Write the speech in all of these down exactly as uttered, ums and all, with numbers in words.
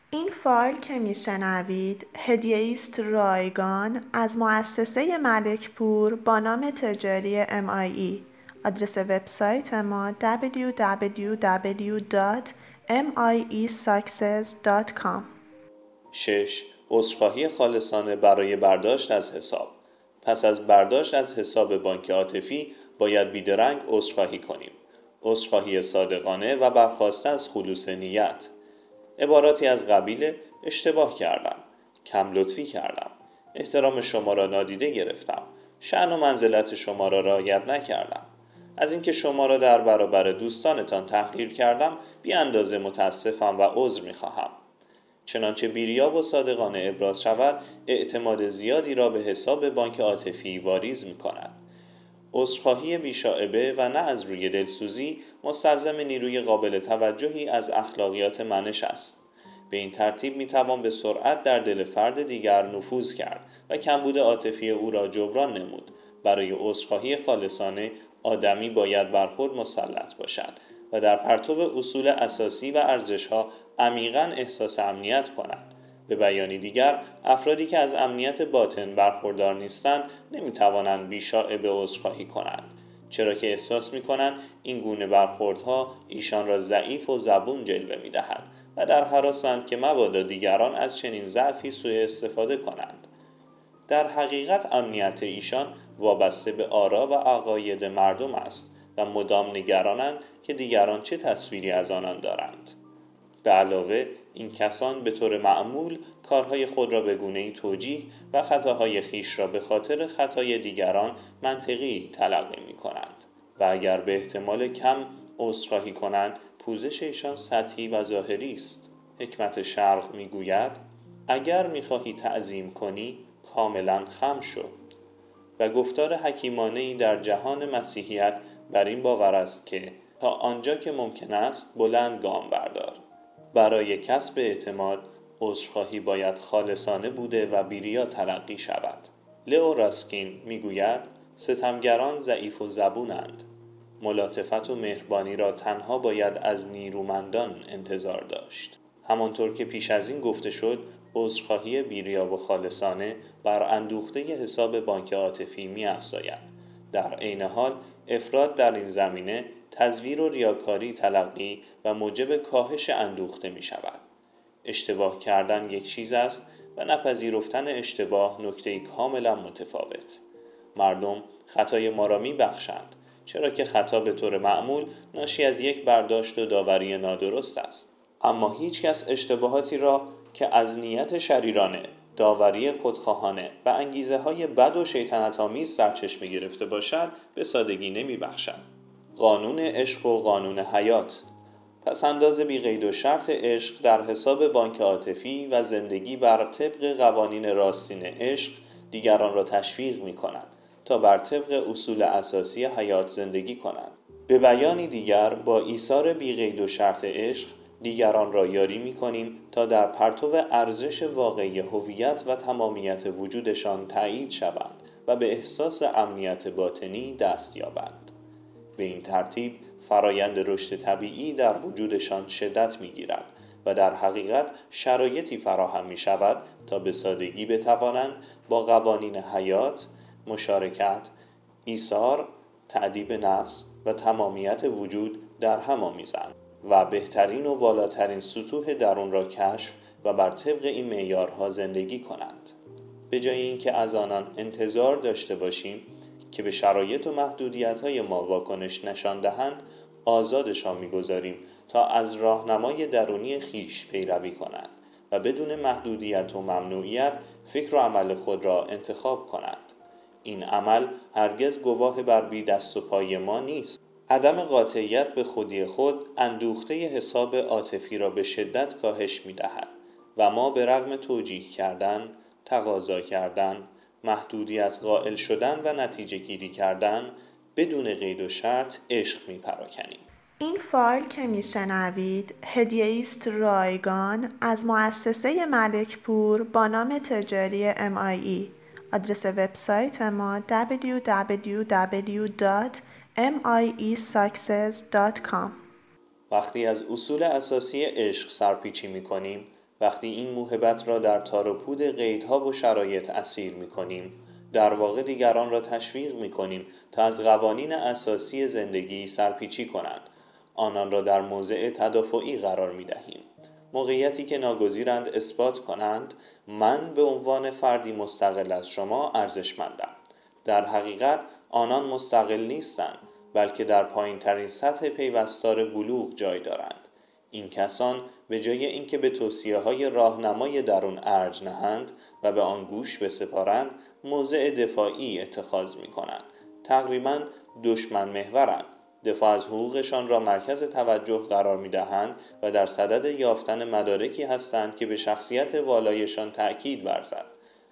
این فایل که میشنوید هدیه است رایگان از مؤسسه ملکپور با نام تجاری ام آی ای. آدرس وبسایت ما دبلیو دبلیو دبلیو دات ام آی ای ساکسس دات کام. شش. عذرخواهی خالصانه برای برداشت از حساب. پس از برداشت از حساب بانک عاطفی باید بیدرنگ عذرخواهی کنیم. عذرخواهی صادقانه و برخواسته از خلوص نیت. عباراتی از قبیل اشتباه کردم، کم لطفی کردم، احترام شما را نادیده گرفتم، شأن و منزلت شما را رعایت نکردم، از اینکه شما را در برابر دوستانتان تحقیر کردم بی اندازه متاسفم و عذر می‌خواهم. چنانچه بیریاب و صادقانه ابراز شود، اعتماد زیادی را به حساب بانک عاطفی واریز می‌کند. عذرخواهی بی‌شائبه و نه از روی دلسوزی مستلزم نیروی قابل توجهی از اخلاقیات منش است. به این ترتیب میتوان به سرعت در دل فرد دیگر نفوذ کرد و کمبود عاطفی او را جبران نمود. برای عذرخواهی خالصانه آدمی باید بر خود مسلط باشد و در پرتو اصول اساسی و ارزش‌ها عمیقاً احساس امنیت کند. به بیانی دیگر، افرادی که از امنیت باطن برخوردار نیستند نمیتوانند بی‌شائبه عذرخواهی کنند، چرا که احساس میکنند این گونه برخوردها ایشان را ضعیف و زبون جلوه میدهد و در هراسند که مبادا دیگران از چنین ضعفی سوء استفاده کنند. در حقیقت امنیت ایشان وابسته به آرا و عقاید مردم است و مدام نگرانند که دیگران چه تصویری از آنان دارند. به علاوه این کسان به طور معمول کارهای خود را به گونه‌ای توجیه و خطاهای خیش را به خاطر خطای دیگران منطقی تلقی می کنند و اگر به احتمال کم عذرخواهی کنند پوزش ایشان سطحی و ظاهری است. حکمت شرق می گوید اگر می خواهی تعظیم کنی کاملا خم شو و گفتار حکیمانه‌ای در جهان مسیحیت بر این باور است که تا آنجا که ممکن است بلند گام بردار. برای کسب اعتماد عذرخواهی باید خالصانه بوده و بی‌ریا تلقی شود. لئو راسکین میگوید ستمگران ضعیف و زبونند. ملاطفت و مهربانی را تنها باید از نیرومندان انتظار داشت. همانطور که پیش از این گفته شد، عذرخواهی بی‌ریا و خالصانه بر اندوخته حساب بانک عاطفی می‌افزاید. در عین حال افراط در این زمینه تزویر و ریاکاری تلقی و موجب کاهش اندوخته می شود. اشتباه کردن یک چیز است و نپذیرفتن اشتباه نکته‌ای کاملا متفاوت. مردم خطای ما را می بخشند، چرا که خطا به طور معمول ناشی از یک برداشت و داوری نادرست است. اما هیچ کس اشتباهاتی را که از نیت شریرانه، داوری خودخواهانه و انگیزه های بد و شیطنت آمیز سرچشمه گرفته باشد به سادگی نمی بخشند. قانون عشق و قانون حیات. پس انداز بی قید و شرط عشق در حساب بانک عاطفی و زندگی بر طبق قوانین راستین عشق دیگران را تشویق می کند تا بر طبق اصول اساسی حیات زندگی کنند. به بیانی دیگر با ایثار بی قید و شرط عشق دیگران را یاری می کنیم تا در پرتو ارزش واقعی هویت و تمامیت وجودشان تأیید شوند و به احساس امنیت باطنی دست یابند. به این ترتیب فرایند رشد طبیعی در وجودشان شدت می‌گیرد و در حقیقت شرایطی فراهم می‌شود تا به سادگی بتوانند با قوانین حیات، مشارکت، ایثار، تأدیب نفس و تمامیت وجود در هم آمیزند و بهترین و والاترین سطوح درون را کشف و بر طبق این معیارها زندگی کنند. به جای اینکه از آنان انتظار داشته باشیم که به شرایط و محدودیت‌های ما واکنش نشان دهند، آزادشان می‌گذاریم تا از راهنمای درونی خیش پیروی کنند و بدون محدودیت و ممنوعیت فکر و عمل خود را انتخاب کنند. این عمل هرگز گواه بر بی دست و پای ما نیست. عدم قاطعیت به خودی خود اندوخته حساب عاطفی را به شدت کاهش می‌دهد و ما به رغم توجیه کردن، تقاضا کردن، محدودیت قائل شدن و نتیجه گیری کردن بدون قید و شرط عشق می پراکنیم. این فایل که میشنوید هدیه است رایگان از مؤسسه ملکپور با نام تجاری ام آی ای. آدرس وبسایت ما دبلیو دبلیو دبلیو دات ام آی ای ساکسس دات کام. وقتی از اصول اساسی عشق سرپیچی می کنیم وقتی این موهبت را در تار و پود قیدها و شرایط اسیر می‌کنیم، در واقع دیگران را تشویق می‌کنیم تا از قوانین اساسی زندگی سرپیچی کنند. آنان را در موضع تدافعی قرار می‌دهیم. موقعیتی که ناگزیرند اثبات کنند من به عنوان فردی مستقل از شما ارزشمندم. در حقیقت آنان مستقل نیستند، بلکه در پایین‌ترین سطح پیوستار بلوغ جای دارند. این کسان به جای اینکه به توصیه‌های راهنمای درون ارج نهند و به آن گوش بسپارند، موضع دفاعی اتخاذ می‌کنند. تقریباً دشمن محورند. دفاع از حقوقشان را مرکز توجه قرار می‌دهند و در صدد یافتن مدارکی هستند که به شخصیت والایشان تأکید ورزد.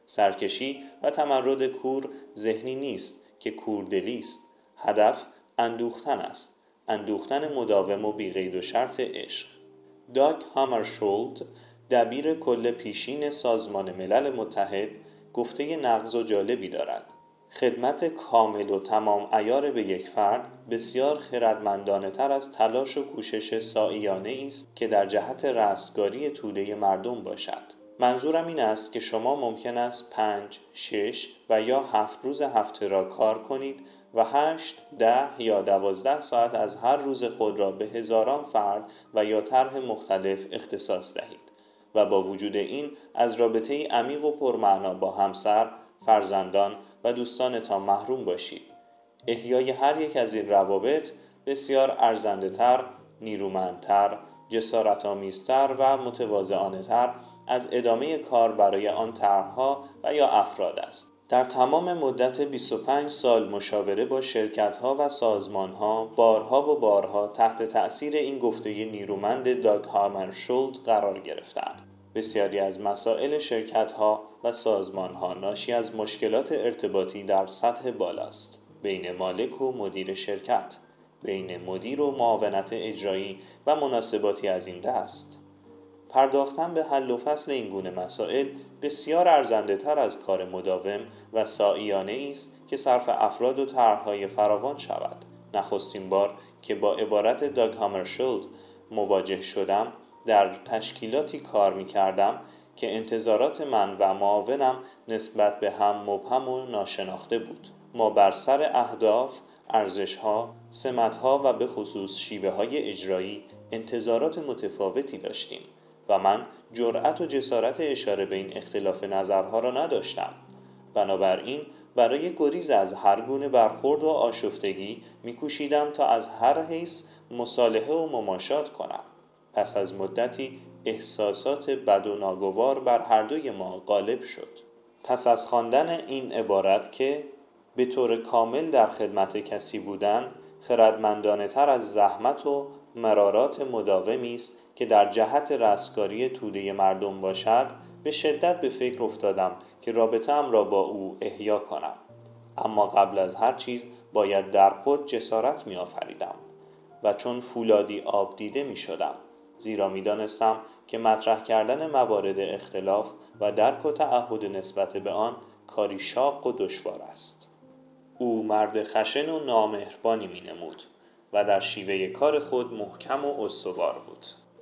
سرکشی و تمرد کور ذهنی نیست که کوردلی است. هدف اندوختن است. اندوختن مداوم و بی‌قید و شرط عشق. داگ هامرشولد، دبیر کل پیشین سازمان ملل متحد، گفته نغز و جالبی دارد. خدمت کامل و تمام عیار به یک فرد بسیار خردمندانه تر از تلاش و کوشش سعیانه است که در جهت رستگاری توده مردم باشد. منظورم این است که شما ممکن است پنج، شش و یا هفت روز هفته را کار کنید و هشت، ده یا دوازده ساعت از هر روز خود را به هزاران فرد و یا طرح مختلف اختصاص دهید و با وجود این از رابطه‌ای عمیق و پرمعنا با همسر، فرزندان و دوستانتان محروم باشید. احیای هر یک از این روابط بسیار ارزنده‌تر، نیرومندتر، جسارت‌آمیزتر و متواضعانه‌تر از ادامه کار برای آن طرح‌ها و یا افراد است. در تمام مدت بیست و پنج سال مشاوره با شرکت‌ها و سازمان‌ها بارها و بارها تحت تأثیر این گفته نیرومند داگ هامرشولد قرار گرفتم. بسیاری از مسائل شرکت‌ها و سازمان‌ها ناشی از مشکلات ارتباطی در سطح بالاست، بین مالک و مدیر شرکت، بین مدیر و معاونت اجرایی و مناسباتی از این دست. پرداختن به حل و فصل این گونه مسائل بسیار ارزنده تر از کار مداوم و سعیانه است که صرف افراد و طرح‌های فراوان شود. نخستین بار که با عبارت داگ هامرشولد مواجه شدم، در تشکیلاتی کار می کردم که انتظارات من و معاونم نسبت به هم مبهم و ناشناخته بود. ما بر سر اهداف، ارزش‌ها، سمت‌ها و به خصوص شیوه‌های اجرایی انتظارات متفاوتی داشتیم و من جرأت و جسارت اشاره به این اختلاف نظرها را نداشتم. بنابراین برای گریز از هر گونه برخورد و آشفتگی می‌کوشیدم تا از هر حیث مصالحه و مماشات کنم. پس از مدتی احساسات بد و ناگوار بر هر دوی ما غالب شد. پس از خواندن این عبارت که به طور کامل در خدمت کسی بودن خردمندانه تر از زحمت و مرارات مداومی است که در جهت رستگاری توده مردم باشد، به شدت به فکر افتادم که رابطه‌ام را با او احیا کنم. اما قبل از هر چیز باید در خود جسارت می آفریدم و چون فولادی آب دیده می شدم، زیرا می دانستم که مطرح کردن موارد اختلاف و درک و تعهد نسبت به آن کاری شاق و دشوار است. او مرد خشن و نامهربانی می نمود و در شیوه کار خود محکم و استوار بود،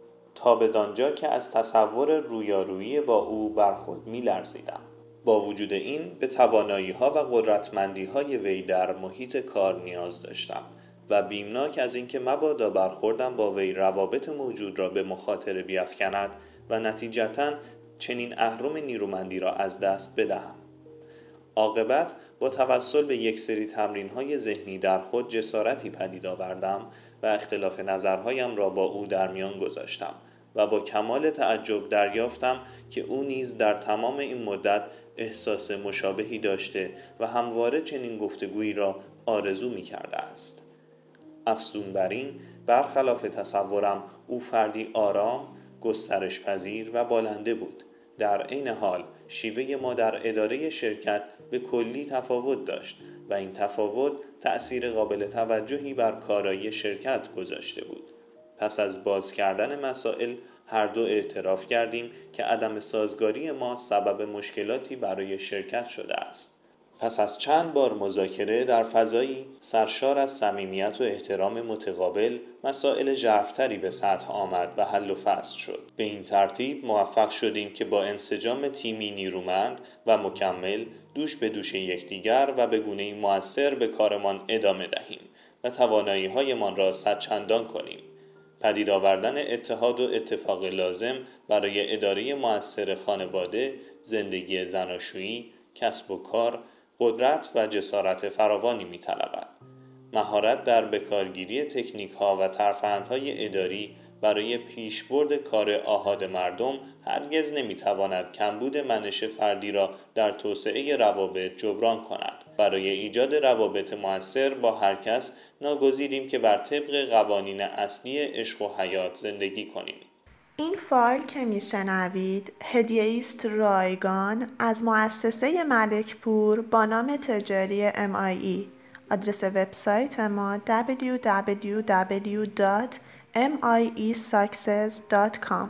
تا بدانجا که از تصور رویارویی با او بر خود می لرزیدم. با وجود این به توانایی‌ها و قدرتمندی‌های وی در محیط کار نیاز داشتم و بیمناک از اینکه مبادا برخوردم با وی روابط موجود را به مخاطره بیفکند و نتیجتاً چنین اهرم نیرومندی را از دست بدهم. عاقبت با توسل به یک سری تمرین‌های ذهنی در خود جسارتی پدید آوردم و اختلاف نظرهایم را با او در میان گذاشتم و با کمال تعجب دریافتم که او نیز در تمام این مدت احساس مشابهی داشته و همواره چنین گفتگویی را آرزو می کرده است. افزون بر این، برخلاف تصورم او فردی آرام، گسترش پذیر و بالنده بود. در عین حال شیوه ما در اداره شرکت به کلی تفاوت داشت و این تفاوت تأثیر قابل توجهی بر کارایی شرکت گذاشته بود. پس از باز کردن مسائل هر دو اعتراف کردیم که عدم سازگاری ما سبب مشکلاتی برای شرکت شده است. پس از چند بار مذاکره در فضایی سرشار از صمیمیت و احترام متقابل، مسائل ژرف‌تری به سطح آمد و حل و فصل شد. به این ترتیب موفق شدیم که با انسجام تیمی نیرومند و مکمل دوش به دوش یکدیگر و به گونه‌ای مؤثر به کارمان ادامه دهیم و توانایی‌هایمان را صدچندان کنیم. پدید آوردن اتحاد و اتفاق لازم برای اداره مؤثر خانواده، زندگی زناشویی، کسب و کار، قدرت و جسارت فراوانی می‌طلبد. مهارت در بکارگیری تکنیک‌ها و ترفندهای اداری برای پیشبرد کار آحاد مردم هرگز نمی‌تواند کمبود منش فردی را در توسعه روابط جبران کند. برای ایجاد روابط مؤثر با هر کس ناگزیریم که بر طبق قوانین اصلی عشق و حیات زندگی کنیم. این فایل که میشنوید هدیه است رایگان از مؤسسه ملک پور با نام تجاری ام آی ای. آدرس وبسایت ما دبلیو دبلیو دبلیو دات ام آی ای ساکسس دات کام.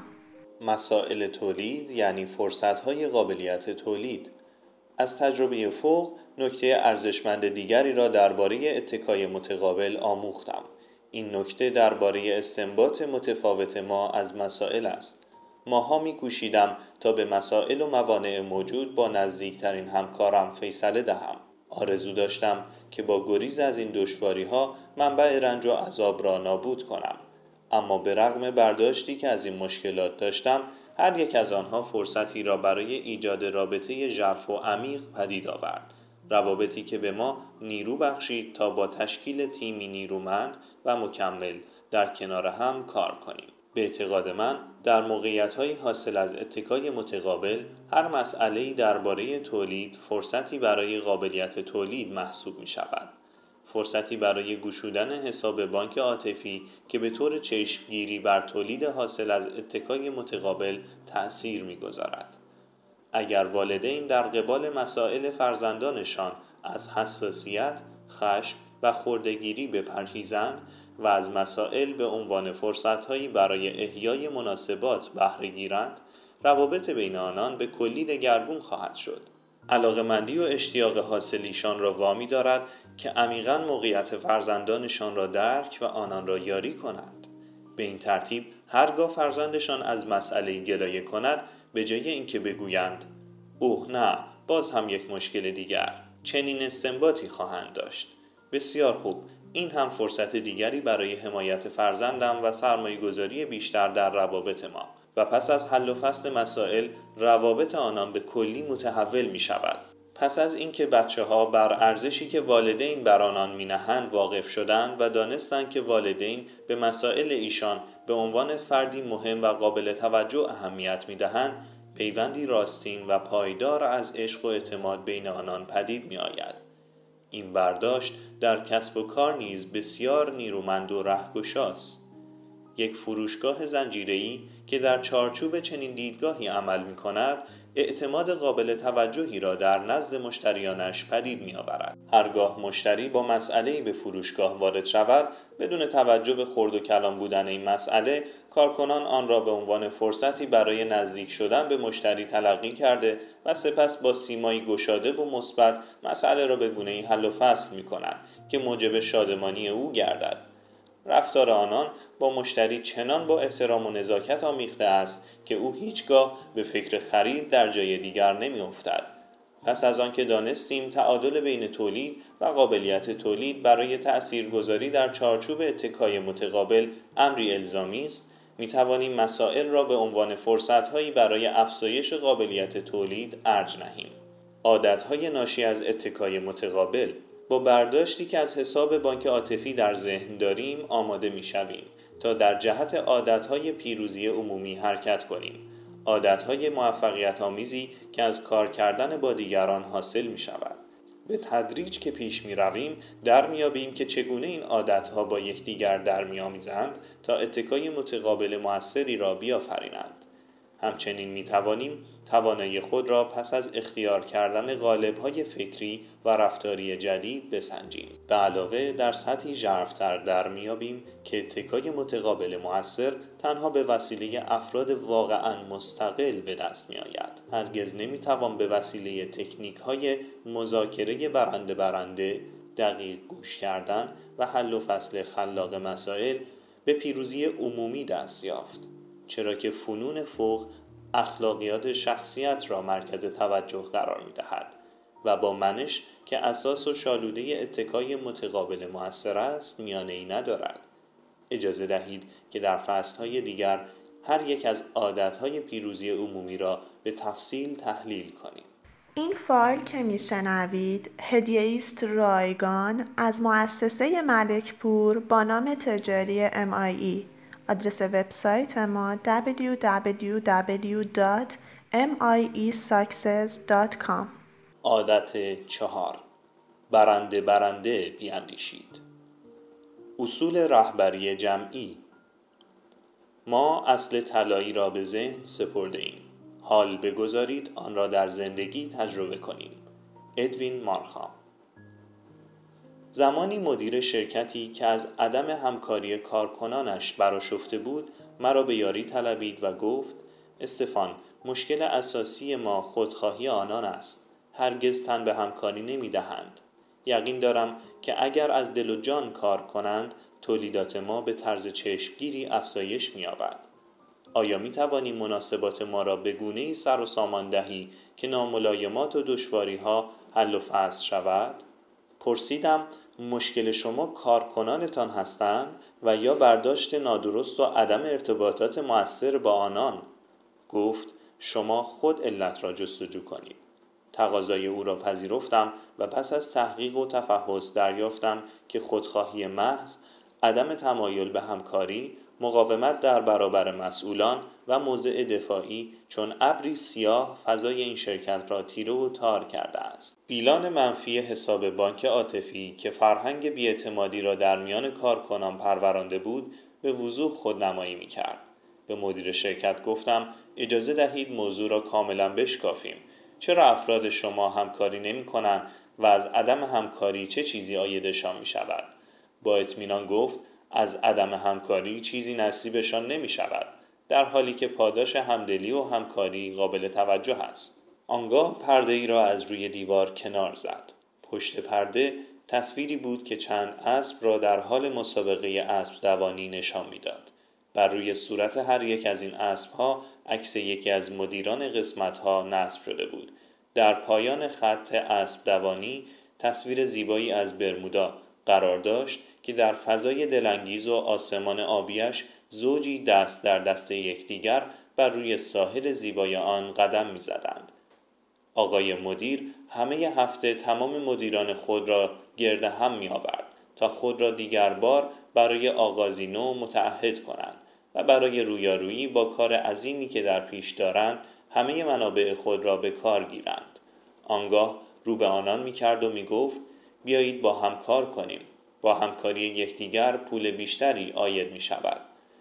مسائل تولید یعنی فرصت‌های قابلیت تولید. از تجربه فوق نکته ارزشمند دیگری را درباره اتکای متقابل آموختم. این نکته درباره استنباط متفاوت ما از مسائل است. ماها می‌کوشیدم تا به مسائل و موانع موجود با نزدیکترین همکارم فیصله دهم. آرزو داشتم که با گریز از این دشواری‌ها منبع رنج و عذاب را نابود کنم. اما به رغم برداشتی که از این مشکلات داشتم، هر یک از آنها فرصتی را برای ایجاد رابطه ژرف و عمیق پدید آورد. روابطی که به ما نیرو بخشید تا با تشکیل تیمی نیرومند و مکمل در کنار هم کار کنیم. به اعتقاد من در موقعیت‌های حاصل از اتکای متقابل هر مسئله‌ای درباره تولید فرصتی برای قابلیت تولید محسوب می‌شود. فرصتی برای گشودن حساب بانک عاطفی که به طور چشمگیری بر تولید حاصل از اتکای متقابل تأثیر می‌گذارد. اگر والدین در قبال مسائل فرزندانشان از حساسیت، خشم و خردگیری بپرهیزند و از مسائل به عنوان فرصت‌هایی برای احیای مناسبات بهره گیرند، روابط بین آنان به کلی دگرگون خواهد شد. علاقه‌مندی و اشتیاق حاصلیشان را وامی دارد که عمیقاً موقعیت فرزندانشان را درک و آنان را یاری کنند. به این ترتیب هرگاه فرزندشان از مسئله گلایه کند، به جای اینکه بگویند اوه نه، باز هم یک مشکل دیگر، چنین استنباطی خواهند داشت. بسیار خوب، این هم فرصت دیگری برای حمایت فرزندم و سرمایه‌گذاری بیشتر در روابط ما. و پس از حل و فصل مسائل، روابط آنان به کلی متحول می شود. پس از اینکه بچه‌ها بر ارزشی که والدین بر آنان می‌نهند واقف شدند و دانستند که والدین به مسائل ایشان به عنوان فردی مهم و قابل توجه اهمیت می‌دهند، پیوندی راستین و پایدار از عشق و اعتماد بین آنان پدید می‌آید. این برداشت در کسب و کار نیز بسیار نیرومند و رهگشاست. یک فروشگاه زنجیره‌ای که در چارچوب چنین دیدگاهی عمل می‌کند، اعتماد قابل توجهی را در نزد مشتریانش پدید می‌آورد. هرگاه مشتری با مسئله‌ای به فروشگاه وارد شود، بدون توجه به خرد و کلان بودن این مسئله، کارکنان آن را به عنوان فرصتی برای نزدیک شدن به مشتری تلقی کرده و سپس با سیمایی گشاده و مثبت مسئله را به گونه‌ای حل و فصل می‌کنند که موجب شادمانی او گردد. رفتار آنان با مشتری چنان با احترام و نزاکت آمیخته است که او هیچگاه به فکر خرید در جای دیگر نمی افتد. پس از آن که دانستیم تعادل بین تولید و قابلیت تولید برای تأثیرگذاری در چارچوب اتکای متقابل امری الزامی است، می توانیم مسائل را به عنوان فرصت‌هایی برای افزایش قابلیت تولید ارج نهیم. عادت‌های ناشی از اتکای متقابل. با برداشتی که از حساب بانک عاطفی در ذهن داریم آماده می‌شویم تا در جهت عادت‌های پیروزی عمومی حرکت کنیم. عادت‌های موفقیت آمیزی که از کار کردن با دیگران حاصل می‌شود. به تدریج که پیش می‌رویم در می‌یابیم که چگونه این عادت‌ها با یکدیگر در می‌آمیزند تا اتکای متقابل مؤثری را بیافرینند. همچنین می توانیم توانایی خود را پس از اختیار کردن قالب‌های فکری و رفتاری جدید بسنجیم. به علاوه در سطحی ژرف‌تر در می‌یابیم که اتکای متقابل مؤثر تنها به وسیله افراد واقعاً مستقل به دست می‌آید. هرگز نمی‌توان به وسیله تکنیک‌های مذاکره برنده برنده، دقیق گوش کردن و حل و فصل خلاق مسائل به پیروزی عمومی دست یافت، چرا که فنون فوق اخلاقیات شخصیت را مرکز توجه قرار می‌دهد و با منش که اساس و شالوده اتکای متقابل مؤثر است میانه‌ای ندارد. اجازه دهید که در فصل‌های دیگر هر یک از عادت‌های پیروزی عمومی را به تفصیل تحلیل کنیم. این فایل که میشنوید هدیه است رایگان از مؤسسه ملک پور با نام تجاری ام آی ای. آدرس وبسایت ما دبلیو دبلیو دبلیو دات ام آی ای ساکسس دات کام. عادت چهار، برنده برنده بیاندیشید. اصول رهبری جمعی. ما اصل طلایی را به ذهن سپرده ایم. حال بگذارید آن را در زندگی تجربه کنیم. ادوین مارخام. زمانی مدیر شرکتی که از عدم همکاری کارکنانش برآشفته بود مرا به یاری طلبید و گفت: استفان، مشکل اساسی ما خودخواهی آنان است. هرگز تن به همکاری نمی دهند. یقین دارم که اگر از دل و جان کار کنند تولیدات ما به طرز چشمگیری افزایش می یابد. آیا می توانی مناسبات ما را به گونه‌ای سر و سامان دهی که ناملایمات و دشواری ها حل و فصل شود؟ پرسیدم: مشکل شما کارکنانتان هستند و یا برداشت نادرست و عدم ارتباطات مؤثر با آنان؟ گفت: شما خود علت را جستجو کنید. تقاضای او را پذیرفتم و پس از تحقیق و تفحص دریافتم که خودخواهی محض، عدم تمایل به همکاری، مقاومت در برابر مسئولان و موضع دفاعی چون ابری سیاه فضای این شرکت را تیره و تار کرده است. بیلان منفی حساب بانک عاطفی که فرهنگ بی‌اعتمادی را در میان کارکنان پرورانده بود به وضوح خودنمایی می‌کرد. به مدیر شرکت گفتم: اجازه دهید موضوع را کاملا بشکافیم. چرا افراد شما همکاری نمی‌کنند و از عدم همکاری چه چیزی عایدشان می‌شود؟ با اطمینان گفت: از عدم همکاری چیزی نصیبشان نمی شود، در حالی که پاداش همدلی و همکاری قابل توجه است. آنگاه پرده ای را از روی دیوار کنار زد. پشت پرده تصویری بود که چند اسب را در حال مسابقه اسب دوانی نشان می‌داد. بر روی صورت هر یک از این اسب‌ها عکس یکی از مدیران قسمت‌ها نصب شده بود. در پایان خط اسب دوانی تصویر زیبایی از برمودا قرار داشت که در فضای دلانگیز و آسمان آبیش زوجی دست در دست یکدیگر بر روی ساحل زیبای آن قدم می‌زدند. آقای مدیر همه هفته تمام مدیران خود را گرد هم می‌آورد تا خود را دیگر بار برای آغازی نو متعهد کنند و برای رویارویی با کار عظیمی که در پیش دارند همه منابع خود را به کار گیرند. آنگاه رو به آنان می‌کرد و می‌گفت: بیایید با هم کار کنیم. با همکاری یکدیگر پول بیشتری عاید می شود.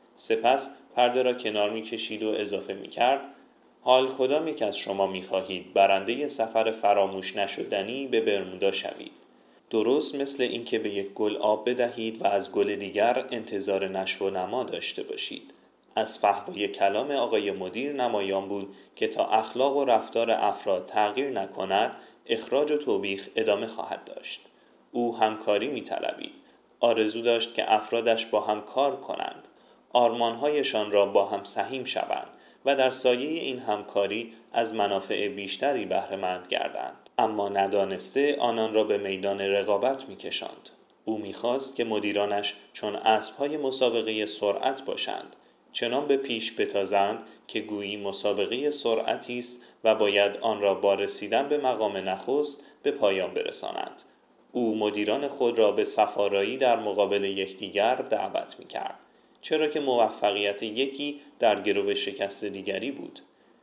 سپس پرده را کنار می کشید و اضافه می کرد: حال کدام یک از شما می خواهید برنده سفر فراموش نشدنی به برمودا شوید؟ درست مثل اینکه به یک گل آب بدهید و از گل دیگر انتظار نشو و نما داشته باشید. از فحوای کلام آقای مدیر نمایان بود که تا اخلاق و رفتار افراد تغییر نکند اخراج و توبیخ ادامه خواهد داشت. او همکاری می‌طلبید. آرزو داشت که افرادش با هم کار کنند، آرمان‌هایشان را با هم سهیم شوند و در سایه این همکاری از منافع بیشتری بهره مند گردند. اما ندانسته آنان را به میدان رقابت می‌کشاند. او می‌خواست که مدیرانش چون اسب‌های مسابقه سرعت باشند، چنان به پیش بتازند که گویی مسابقه سرعتی است و باید آن را با رسیدن به مقام نخست به پایان برسانند. او مدیران خود را به صفارایی در مقابل یکدیگر دعوت می‌کرد، چرا که موفقیت یکی در گرو شکست دیگری بود.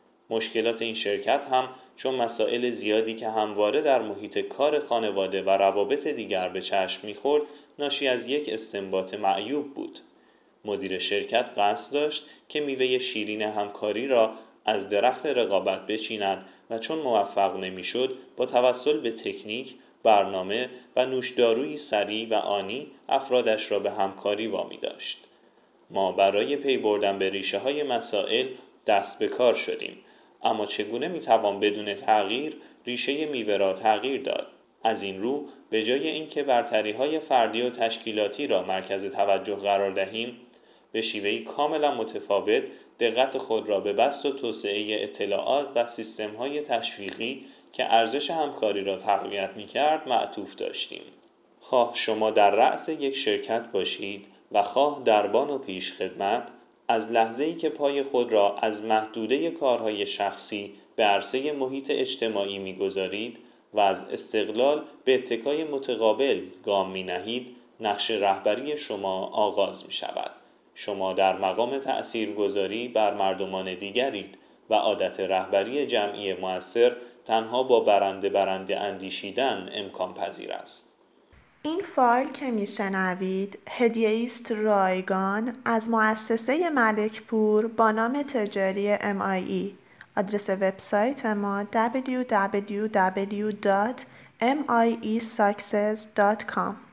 مشکلات این شرکت هم چون مسائل زیادی که همواره در محیط کار خانواده و روابط دیگر به چشم می‌خورد ناشی از یک استنباط معیوب بود. مدیر شرکت قصد داشت که میوه شیرین همکاری را از درخت رقابت بچیند و چون موفق نمی‌شد با توسل به تکنیک، برنامه و نوشدارویی سریع و آنی افرادش را به همکاری وامی داشت. ما برای پی بردن به ریشه‌های مسائل دست به کار شدیم، اما چگونه می‌توان بدون تغییر ریشه میوه را تغییر داد؟ از این رو به جای اینکه برتری‌های فردی و تشکیلاتی را مرکز توجه قرار دهیم، به شیوهی کاملا متفاوت دقت خود را به بسط و توسعه اطلاعات و سیستم‌های تشویقی که ارزش همکاری را تقویت می‌کرد معطوف داشتیم. خواه شما در رأس یک شرکت باشید و خواه دربان و پیش خدمت، از لحظه‌ای که پای خود را از محدوده کارهای شخصی به عرصه محیط اجتماعی می‌گذارید و از استقلال به اتکای متقابل گام می‌نهید، نقش رهبری شما آغاز می‌شود. شما در مقام تأثیرگذاری بر مردمان دیگرید و عادت رهبری جمعی مؤثر تنها با برنده برنده اندیشیدن امکان پذیر است. این فایل که میشنوید هدیه است رایگان از مؤسسه ملک پور با نام تجاری ام آی ای. آدرس وبسایت ما دبلیو دبلیو دبلیو دات ام آی ای ساکسس دات کام